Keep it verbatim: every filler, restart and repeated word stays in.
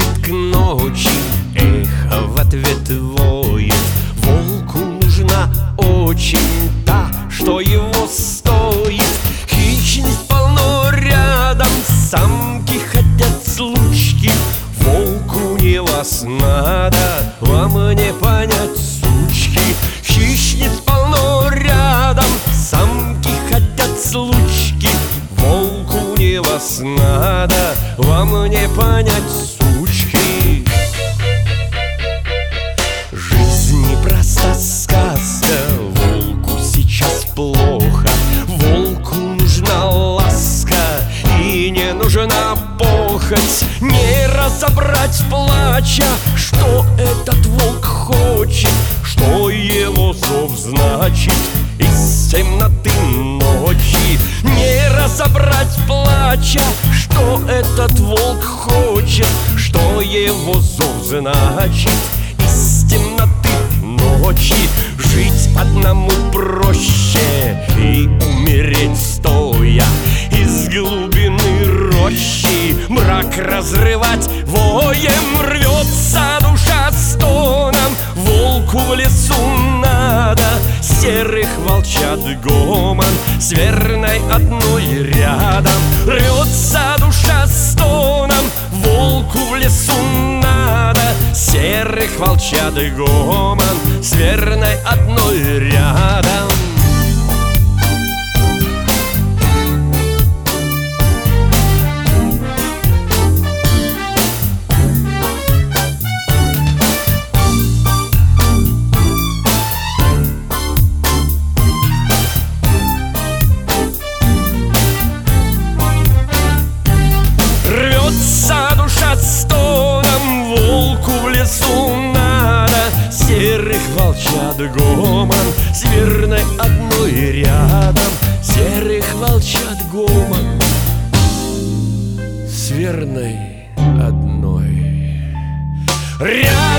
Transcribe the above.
спешит к ночи, эхо в ответ воет. Волку нужна очень та, что его стоит. Хищниц полно рядом, самки хотят случки. Волку не вас надо, вам не понять, сучки. Хищниц полно рядом, самки хотят случки. Волку не вас надо, вам не понять, сучки. Жизнь непроста сказка, волку сейчас плохо. Волку нужна ласка и не нужна похоть. Не разобрать плача, что этот волк хочет, что его зов значит из темноты ночи. Не разобрать плача, что этот волк хочет, что его зов значит из темноты ночи. Жить одному проще и умереть стоя из глубины рощи. Мрак разрывать воем, рвется душа стоном. Волку в лесу надо серых волчат гомон, с верной одной рядом. Рвется душа стоном, волку в лесу надо серых волчат гомон, с верной одной рядом. Стоном, волку в лесу надо серых волчат гомон, с верной одной рядом. Серых волчат гомон, с верной одной рядом.